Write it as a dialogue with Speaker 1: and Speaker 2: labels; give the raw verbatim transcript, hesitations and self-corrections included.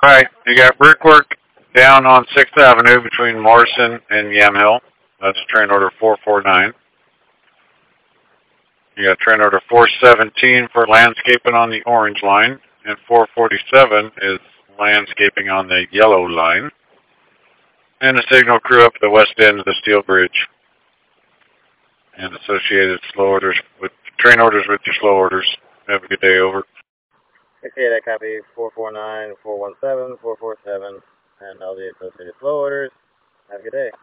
Speaker 1: Alright, you got brickwork down on sixth Avenue between Morrison and Yamhill. That's train order four four nine. You got train order four seventeen for landscaping on the orange line, and four forty-seven is landscaping on the yellow line. And a signal crew up at the west end of the steel bridge. And associated slow orders with train orders with your slow orders. Have a good day, over.
Speaker 2: Okay, that copy four four nine, four one seven, four four seven, and all the associated slow orders. Have a good day.